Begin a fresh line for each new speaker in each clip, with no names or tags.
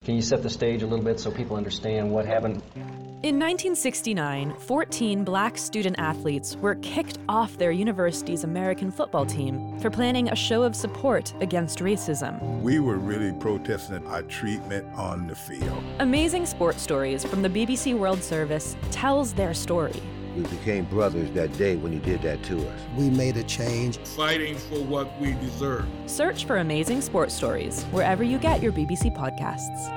Can you set the stage a little bit so people understand what happened?
In 1969, 14 black student athletes were kicked off their university's American football team for planning a show of support against racism.
We were really protesting our treatment on the field.
Amazing Sports Stories from the BBC World Service tells their story.
We became brothers that day when you did that to us.
We made a change.
Fighting for what we deserve.
Search for Amazing Sports Stories wherever you get your BBC podcasts.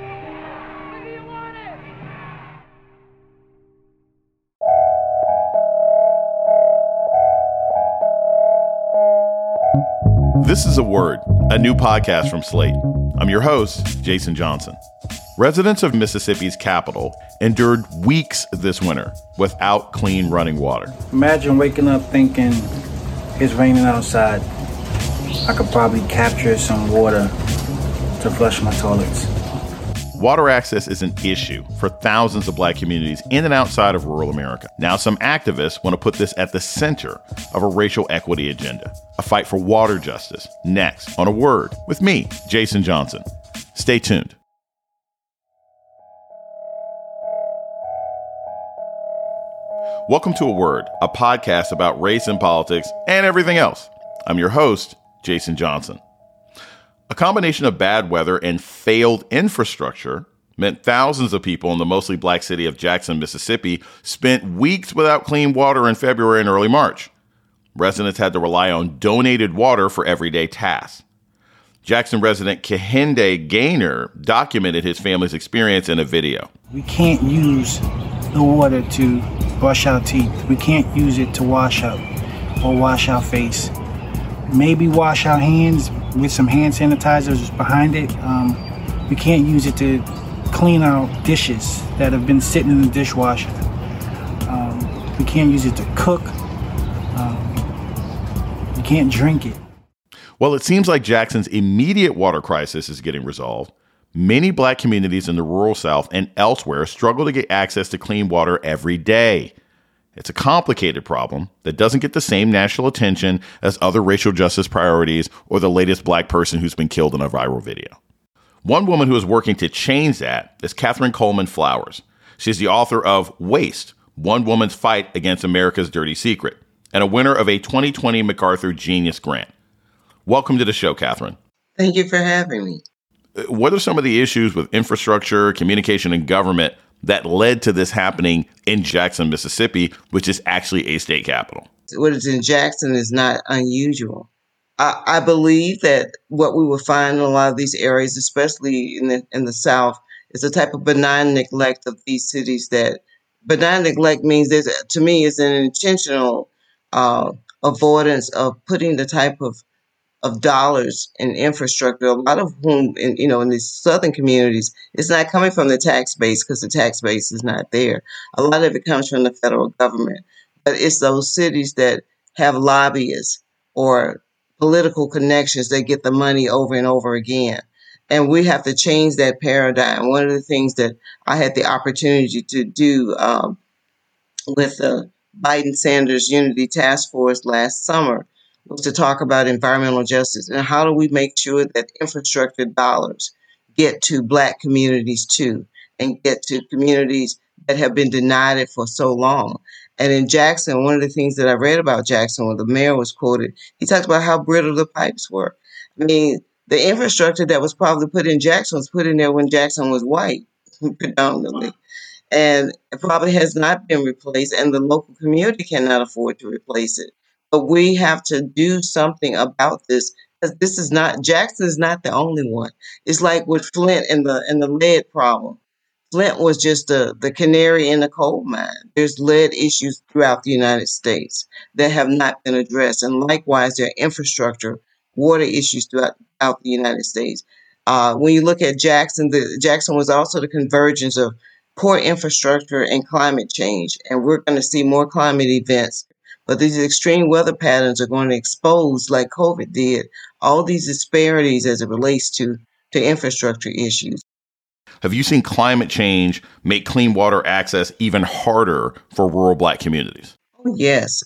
This is A Word, a new podcast from Slate. I'm your host, Jason Johnson. Residents of Mississippi's capital endured weeks this winter without clean running water.
Imagine waking up thinking it's raining outside. I could probably capture some water to flush my toilets.
Water access is an issue for thousands of black communities in and outside of rural America. Now, some activists want to put this at the center of a racial equity agenda, a fight for water justice. Next on A Word with me, Jason Johnson. Stay tuned. Welcome to A Word, a podcast about race and politics and everything else. I'm your host, Jason Johnson. A combination of bad weather and failed infrastructure meant thousands of people in the mostly black city of Jackson, Mississippi, spent weeks without clean water in February and early March. Residents had to rely on donated water for everyday tasks. Jackson resident Kehinde Gaynor documented his family's experience in a video.
We can't use the water to brush our teeth. We can't use it to wash up or wash our face. Maybe wash our hands with some hand sanitizers behind it. We can't use it to clean our dishes that have been sitting in the dishwasher. We can't use it to cook. We can't drink it.
Well, it seems like Jackson's immediate water crisis is getting resolved. Many black communities in the rural South and elsewhere struggle to get access to clean water every day. It's a complicated problem that doesn't get the same national attention as other racial justice priorities or the latest black person who's been killed in a viral video. One woman who is working to change that is Catherine Coleman Flowers. She's the author of Waste, One Woman's Fight Against America's Dirty Secret, and a winner of a 2020 MacArthur Genius Grant. Welcome to the show, Catherine.
Thank you for having me.
What are some of the issues with infrastructure, communication, and government that led to this happening in Jackson, Mississippi, which is actually a state capital?
What is in Jackson is not unusual. I believe that what we will find in a lot of these areas, especially in the South, is a type of benign neglect of these cities. That benign neglect means to me is an intentional avoidance of putting the type of dollars in infrastructure, a lot of whom, in these southern communities, it's not coming from the tax base because the tax base is not there. A lot of it comes from the federal government. But it's those cities that have lobbyists or political connections that get the money over and over again. And we have to change that paradigm. One of the things that I had the opportunity to do with the Biden-Sanders Unity Task Force last summer was to talk about environmental justice and how do we make sure that infrastructure dollars get to black communities too, and get to communities that have been denied it for so long. And in Jackson, one of the things that I read about Jackson when the mayor was quoted, he talked about how brittle the pipes were. I mean, the infrastructure that was probably put in Jackson was put in there when Jackson was white, predominantly. And it probably has not been replaced, and the local community cannot afford to replace it. But we have to do something about this, because Jackson is not the only one. It's like with Flint and the lead problem. Flint was just the canary in the coal mine. There's lead issues throughout the United States that have not been addressed. And likewise, there are infrastructure, water issues throughout the United States. When you look at Jackson, Jackson was also the convergence of poor infrastructure and climate change. And we're going to see more climate events. But these extreme weather patterns are going to expose, like COVID did, all these disparities as it relates to infrastructure issues.
Have you seen climate change make clean water access even harder for rural black communities?
Oh, yes.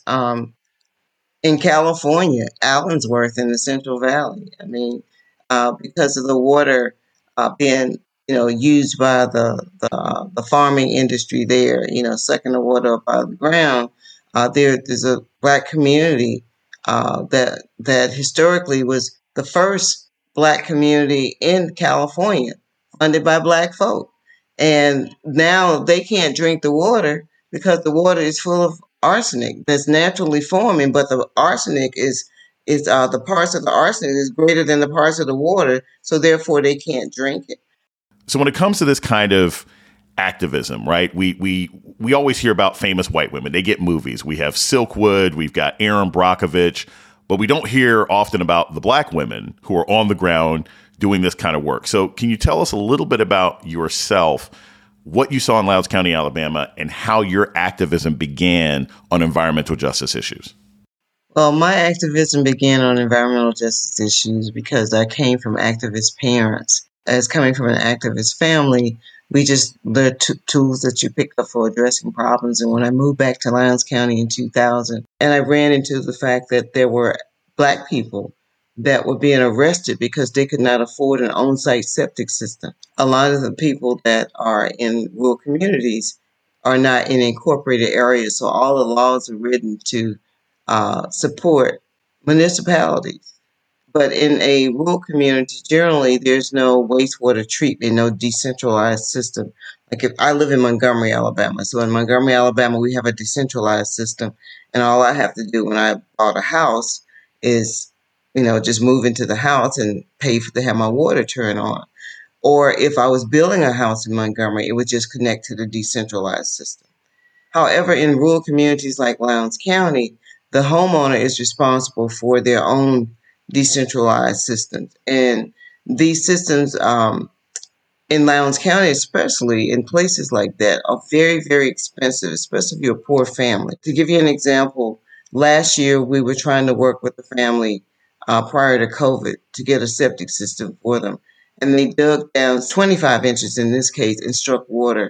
In California, Allensworth in the Central Valley, because of the water being used by the farming industry there, sucking the water up out of the ground. There's a Black community that historically was the first Black community in California, funded by Black folk. And now they can't drink the water because the water is full of arsenic that's naturally forming, but the arsenic is the parts of the arsenic is greater than the parts of the water, so therefore they can't drink it.
So when it comes to this kind of activism, right? We always hear about famous white women. They get movies. We have Silkwood, we've got Erin Brockovich, but we don't hear often about the Black women who are on the ground doing this kind of work. So can you tell us a little bit about yourself, what you saw in Lowndes County, Alabama, and how your activism began on environmental justice issues?
Well, my activism began on environmental justice issues because I came from activist parents. As coming from an activist family, we just learned tools that you pick up for addressing problems. And when I moved back to Lowndes County in 2000, and I ran into the fact that there were Black people that were being arrested because they could not afford an on-site septic system. A lot of the people that are in rural communities are not in incorporated areas, so all the laws are written to support municipalities. But in a rural community, generally, there's no wastewater treatment, no decentralized system. Like if I live in Montgomery, Alabama. So in Montgomery, Alabama, we have a decentralized system. And all I have to do when I bought a house is, just move into the house and pay to have my water turn on. Or if I was building a house in Montgomery, it would just connect to the decentralized system. However, in rural communities like Lowndes County, the homeowner is responsible for their own decentralized systems. And these systems in Lowndes County, especially in places like that, are very, very expensive, especially if you're a poor family. To give you an example, last year we were trying to work with the family prior to COVID to get a septic system for them. And they dug down 25 inches in this case and struck water.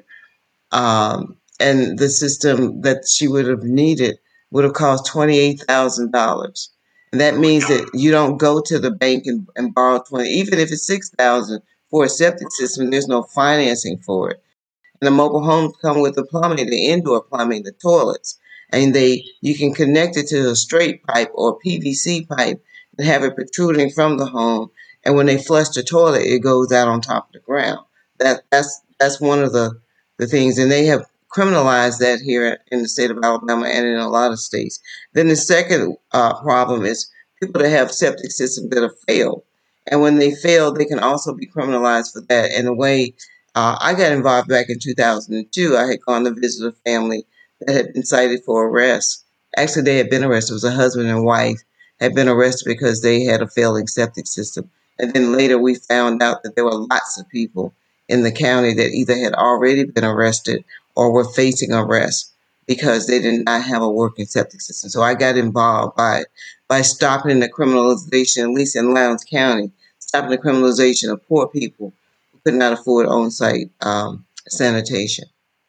And the system that she would have needed would have cost $28,000. And that means that you don't go to the bank and borrow 20, even if it's 6,000 for a septic system, there's no financing for it. And the mobile homes come with the plumbing, the indoor plumbing, the toilets. And you can connect it to a straight pipe or PVC pipe and have it protruding from the home. And when they flush the toilet, it goes out on top of the ground. That's one of the things. And they have criminalized that here in the state of Alabama and in a lot of states. Then the second problem is people that have septic systems that have failed. And when they fail, they can also be criminalized for that. And the way I got involved back in 2002, I had gone to visit a family that had been cited for arrest. Actually, they had been arrested. It was a husband and wife had been arrested because they had a failing septic system. And then later we found out that there were lots of people in the county that either had already been arrested or were facing arrest because they did not have a working septic system. So I got involved by stopping the criminalization, at least in Lowndes County, stopping the criminalization of poor people who could not afford on-site sanitation.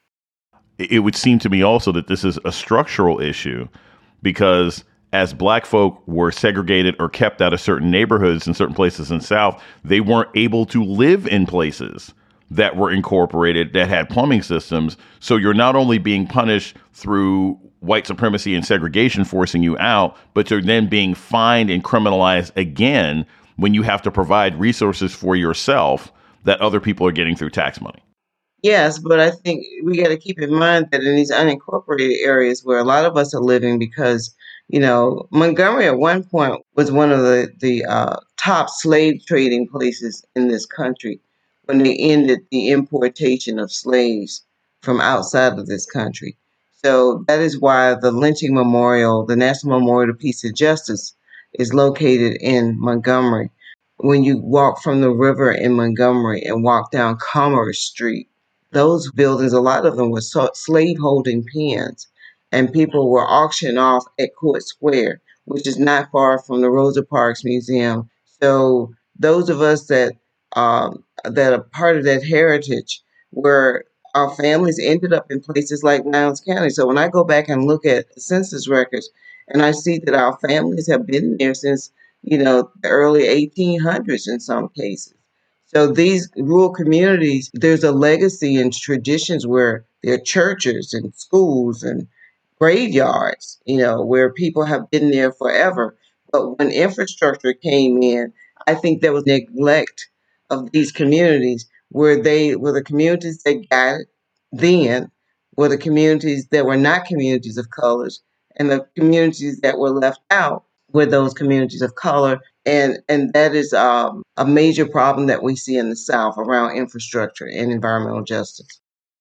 It would seem to me also that this is a structural issue because as Black folk were segregated or kept out of certain neighborhoods in certain places in the South, they weren't able to live in places that were incorporated, that had plumbing systems. So you're not only being punished through white supremacy and segregation forcing you out, but you're then being fined and criminalized again when you have to provide resources for yourself that other people are getting through tax money.
Yes, but I think we got to keep in mind that in these unincorporated areas where a lot of us are living, because, Montgomery at one point was one of the top slave trading places in this country when they ended the importation of slaves from outside of this country. So that is why the lynching memorial, the National Memorial to Peace and Justice, is located in Montgomery. When you walk from the river in Montgomery and walk down Commerce Street, those buildings, a lot of them were slave-holding pens, and people were auctioned off at Court Square, which is not far from the Rosa Parks Museum. So those of us that are part of that heritage, where our families ended up in places like Lowndes County. So when I go back and look at the census records, and I see that our families have been there since, the early 1800s in some cases. So these rural communities, there's a legacy and traditions where there are churches and schools and graveyards, where people have been there forever. But when infrastructure came in, I think there was neglect of these communities where they were the communities that got it then were the communities that were not communities of colors, and the communities that were left out were those communities of color. And that is a major problem that we see in the South around infrastructure and environmental justice.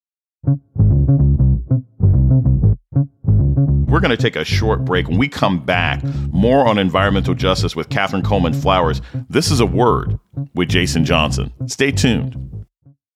We're going to take a short break. When we come back, more on environmental justice with Kathryn Coleman Flowers. This is A Word with Jason Johnson. Stay tuned.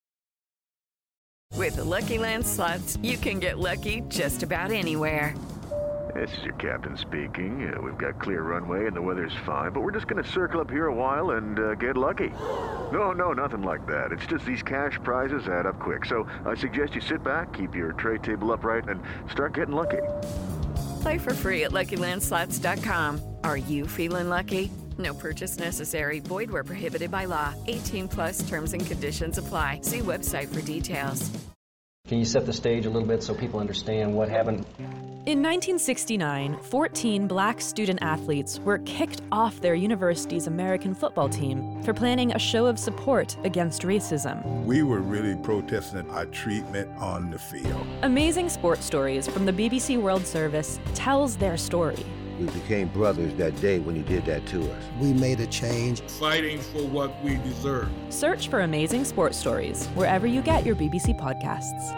With the Lucky Land Slots, you can get lucky just about anywhere.
This is your captain speaking. We've got clear runway and the weather's fine, but we're just going to circle up here a while and get lucky. No, nothing like that. It's just these cash prizes add up quick. So I suggest you sit back, keep your tray table upright, and start getting lucky.
Play for free at LuckyLandSlots.com. Are you feeling lucky? No purchase necessary. Void where prohibited by law. 18+ terms and conditions apply. See website for details.
Can you set the stage a little bit so people understand what happened?
In 1969, 14 black student athletes were kicked off their university's American football team for planning a show of support against racism.
We were really protesting our treatment on the field.
Amazing Sports Stories from the BBC World Service tells their story.
We became brothers that day when you did that to us.
We made a change.
Fighting for what we deserve.
Search for Amazing Sports Stories wherever you get your BBC podcasts.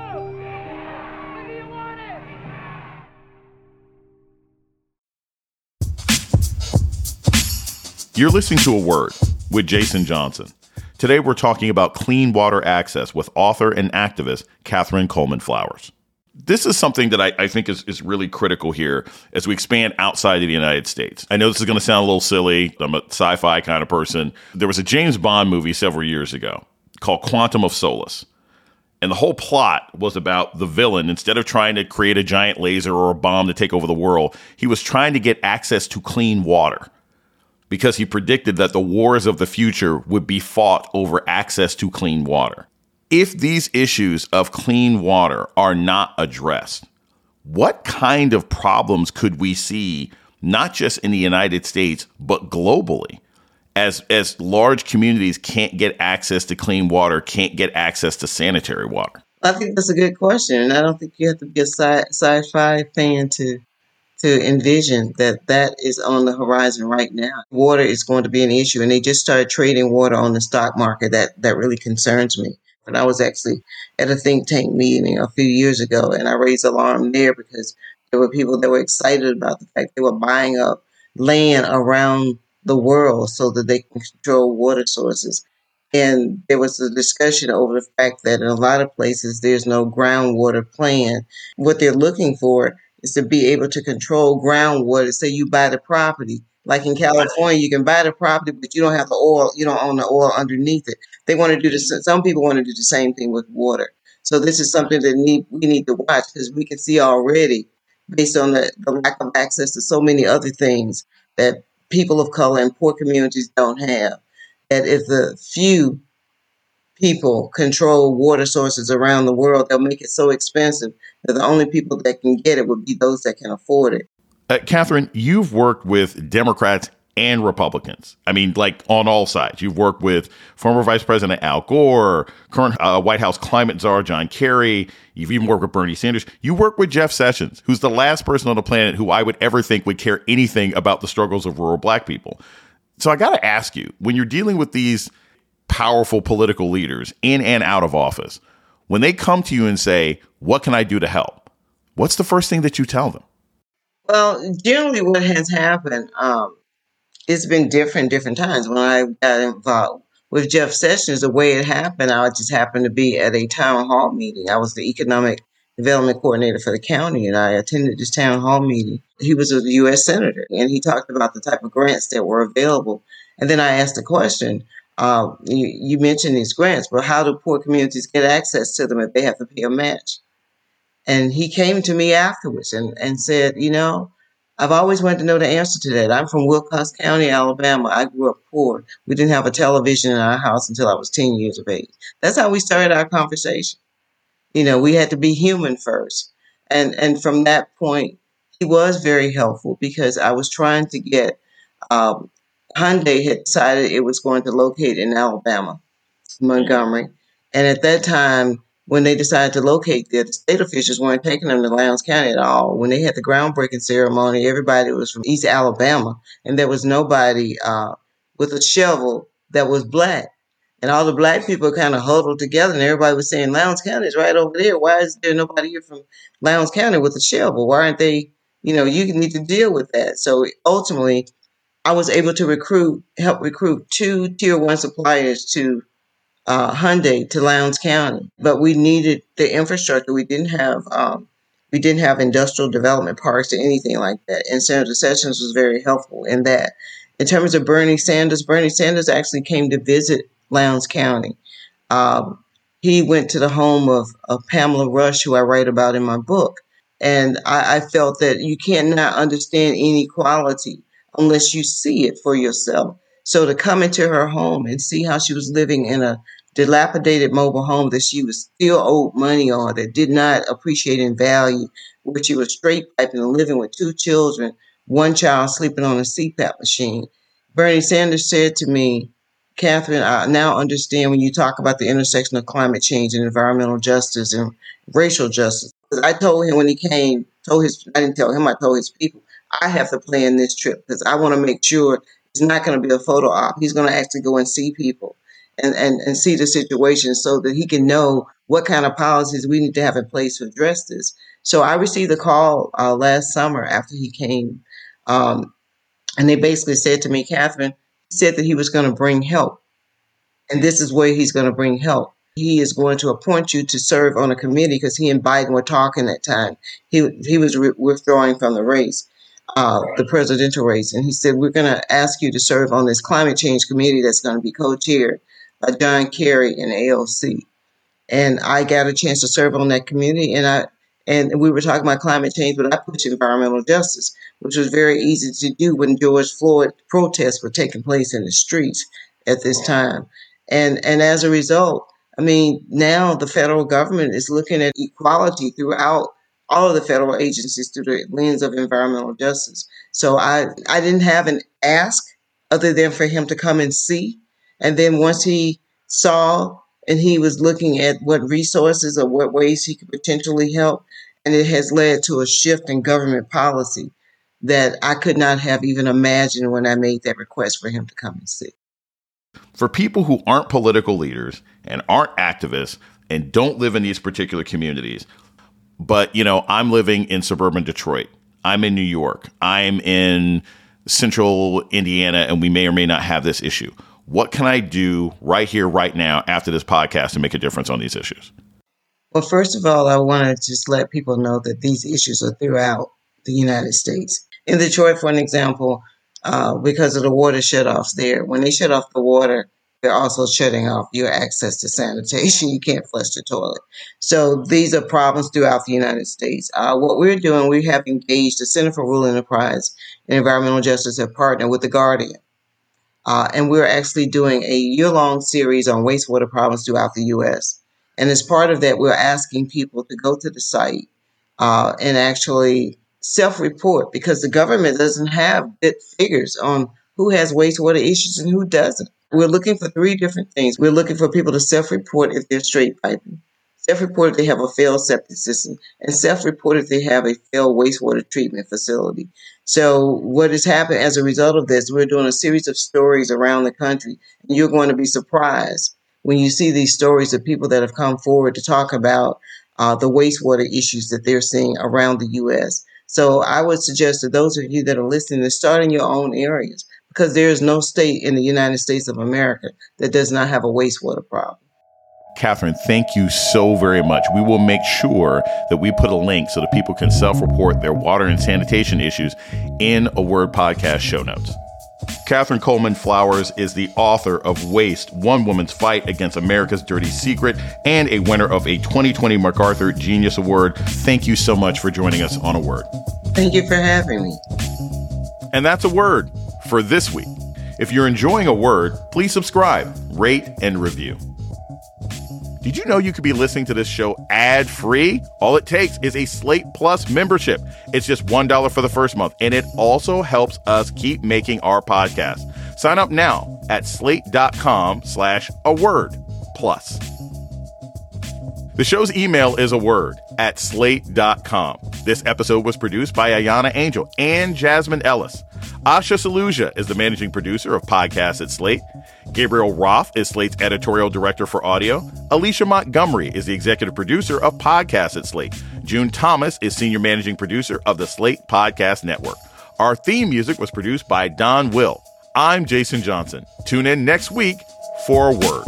You're listening to A Word with Jason Johnson. Today we're talking about clean water access with author and activist Kathryn Coleman Flowers. This is something that I think is really critical here as we expand outside of the United States. I know this is going to sound a little silly. I'm a sci-fi kind of person. There was a James Bond movie several years ago called Quantum of Solace. And the whole plot was about the villain. Instead of trying to create a giant laser or a bomb to take over the world, he was trying to get access to clean water, because he predicted that the wars of the future would be fought over access to clean water. If these issues of clean water are not addressed, what kind of problems could we see, not just in the United States, but globally, as large communities can't get access to clean water, can't get access to sanitary water?
I think that's a good question. And I don't think you have to be a sci-fi fan to envision that is on the horizon right now. Water is going to be an issue, and they just started trading water on the stock market. That really concerns me. And I was actually at a think tank meeting a few years ago, and I raised alarm there because there were people that were excited about the fact they were buying up land around the world so that they can control water sources. And there was a discussion over the fact that in a lot of places there's no groundwater plan. What they're looking for is to be able to control groundwater. Say you buy the property. Like in California, you can buy the property, but you don't have the oil, you don't own the oil underneath it. They want to do this. Some people want to do the same thing with water. So this is something that we need to watch, because we can see already, based on the lack of access to so many other things that people of color and poor communities don't have, that if the few people control water sources around the world, they'll make it so expensive that the only people that can get it would be those that can afford it.
Kathryn, you've worked with Democrats and Republicans. I mean, like on all sides. You've worked with former Vice President Al Gore, current White House climate czar John Kerry. You've even worked with Bernie Sanders. You work with Jeff Sessions, who's the last person on the planet who I would ever think would care anything about the struggles of rural black people. So I got to ask you, when you're dealing with these powerful political leaders in and out of office, when they come to you and say, what can I do to help? What's the first thing that you tell them?
Well, generally what has happened, it's been different times. When I got involved with Jeff Sessions, the way it happened, I just happened to be at a town hall meeting. I was the economic development coordinator for the county, and I attended this town hall meeting. He was a U.S. Senator, and he talked about the type of grants that were available. And then I asked the question, you mentioned these grants, but how do poor communities get access to them if they have to pay a match? And he came to me afterwards and said, I've always wanted to know the answer to that. I'm from Wilcox County, Alabama. I grew up poor. We didn't have a television in our house until I was 10 years of age. That's how we started our conversation. We had to be human first. And from that point, he was very helpful because I was trying to get, Hyundai had decided it was going to locate in Alabama, Montgomery. And at that time, when they decided to locate there, the state officials weren't taking them to Lowndes County at all. When they had the groundbreaking ceremony, everybody was from East Alabama, and there was nobody with a shovel that was black. And all the black people kind of huddled together, and everybody was saying, Lowndes County is right over there. Why is there nobody here from Lowndes County with a shovel? Why aren't they, you need to deal with that. So ultimately, I was able to help recruit 2 Tier 1 suppliers to Hyundai to Lowndes County, but we needed the infrastructure. We didn't have industrial development parks or anything like that. And Senator Sessions was very helpful in that. In terms of Bernie Sanders actually came to visit Lowndes County. He went to the home of Pamela Rush, who I write about in my book. And I felt that you cannot understand inequality unless you see it for yourself. So to come into her home and see how she was living in a dilapidated mobile home that she was still owed money on, that did not appreciate in value, where she was straight piping and living with 2 children, 1 child sleeping on a CPAP machine. Bernie Sanders said to me, Catherine, I now understand when you talk about the intersection of climate change and environmental justice and racial justice. I told him when he came, I didn't tell him, I told his people, I have to plan this trip because I want to make sure it's not going to be a photo op. He's going to actually go and see people and see the situation so that he can know what kind of policies we need to have in place to address this. So I received a call last summer after he came, and they basically said to me, Catherine, he said that he was going to bring help, and this is where he's going to bring help. He is going to appoint you to serve on a committee because he and Biden were talking that time. He was withdrawing from the race. The presidential race. And he said, we're going to ask you to serve on this climate change committee that's going to be co-chaired by John Kerry and AOC. And I got a chance to serve on that committee. And we were talking about climate change, but I pushed environmental justice, which was very easy to do when George Floyd protests were taking place in the streets at this time. And as a result, now the federal government is looking at equality throughout all of the federal agencies through the lens of environmental justice. So I didn't have an ask other than for him to come and see. And then once he saw and he was looking at what resources or what ways he could potentially help, and it has led to a shift in government policy that I could not have even imagined when I made that request for him to come and see.
For people who aren't political leaders and aren't activists and don't live in these particular communities, but, I'm living in suburban Detroit. I'm in New York. I'm in central Indiana, and we may or may not have this issue. What can I do right here, right now, after this podcast to make a difference on these issues?
Well, first of all, I want to just let people know that these issues are throughout the United States. In Detroit, for an example, because of the water shutoffs there, when they shut off the water, they're also shutting off your access to sanitation. You can't flush the toilet. So these are problems throughout the United States. What we're doing, we have engaged the Center for Rural Enterprise and Environmental Justice have partnered with The Guardian. And we're actually doing a year-long series on wastewater problems throughout the U.S. And as part of that, we're asking people to go to the site and actually self-report because the government doesn't have good figures on who has wastewater issues and who doesn't. We're looking for 3 different things. We're looking for people to self-report if they're straight piping, self-report if they have a failed septic system, and self-report if they have a failed wastewater treatment facility. So what has happened as a result of this, we're doing a series of stories around the country, and you're going to be surprised when you see these stories of people that have come forward to talk about the wastewater issues that they're seeing around the U.S. So I would suggest to those of you that are listening to start in your own areas, because there is no state in the United States of America that does not have a wastewater problem.
Catherine, thank you so very much. We will make sure that we put a link so that people can self-report their water and sanitation issues in A Word podcast show notes. Catherine Coleman Flowers is the author of Waste, One Woman's Fight Against America's Dirty Secret, and a winner of a 2020 MacArthur Genius Award. Thank you so much for joining us on A Word.
Thank you for having me.
And that's a word for this week. If you're enjoying a word, please subscribe, rate, and review. Did you know you could be listening to this show ad-free? All it takes is a Slate Plus membership. It's just $1 for the first month, and it also helps us keep making our podcast. Sign up now at slate.com/awordplus. The show's email is aword@slate.com. This episode was produced by Ayana Angel and Jasmine Ellis. Asha Saluja is the managing producer of podcasts at Slate. Gabriel Roth is Slate's editorial director for audio. Alicia Montgomery is the executive producer of podcasts at Slate. June Thomas is senior managing producer of the Slate Podcast Network. Our theme music was produced by Don Will. I'm Jason Johnson. Tune in next week for a word.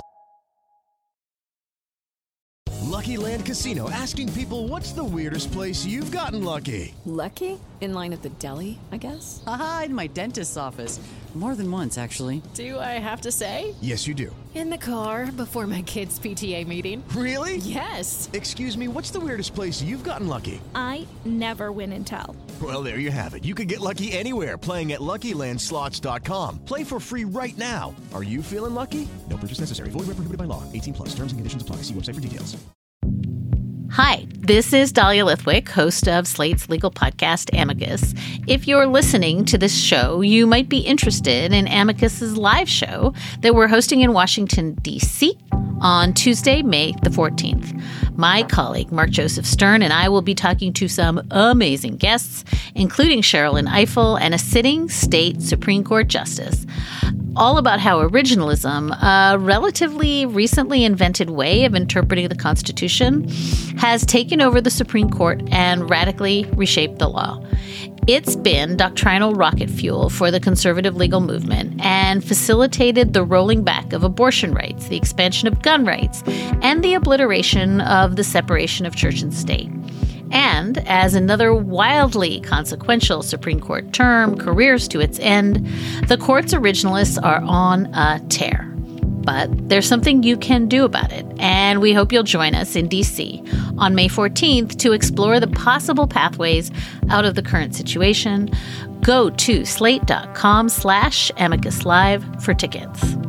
Lucky Land Casino, asking people, what's the weirdest place you've gotten lucky?
Lucky? In line at the deli, I guess?
Aha, in my dentist's office. More than once, actually.
Do I have to say?
Yes, you do.
In the car before my kids' PTA meeting.
Really?
Yes.
Excuse me, what's the weirdest place you've gotten lucky?
I never win and tell.
Well, there you have it. You can get lucky anywhere, playing at LuckyLandSlots.com. Play for free right now. Are you feeling lucky? No purchase necessary. Void where prohibited by law. 18+. Terms and conditions apply. See website for details.
Hi, this is Dahlia Lithwick, host of Slate's legal podcast, Amicus. If you're listening to this show, you might be interested in Amicus's live show that we're hosting in Washington, D.C. on Tuesday, May the 14th. My colleague, Mark Joseph Stern, and I will be talking to some amazing guests, including Sherrilyn Ifill and a sitting state Supreme Court justice, all about how originalism, a relatively recently invented way of interpreting the Constitution, has taken over the Supreme Court and radically reshaped the law. It's been doctrinal rocket fuel for the conservative legal movement and facilitated the rolling back of abortion rights, the expansion of gun rights, and the obliteration of the separation of church and state. And as another wildly consequential Supreme Court term careers to its end, the court's originalists are on a tear. But there's something you can do about it, and we hope you'll join us in D.C. on May 14th to explore the possible pathways out of the current situation. Go to slate.com/amicuslive for tickets.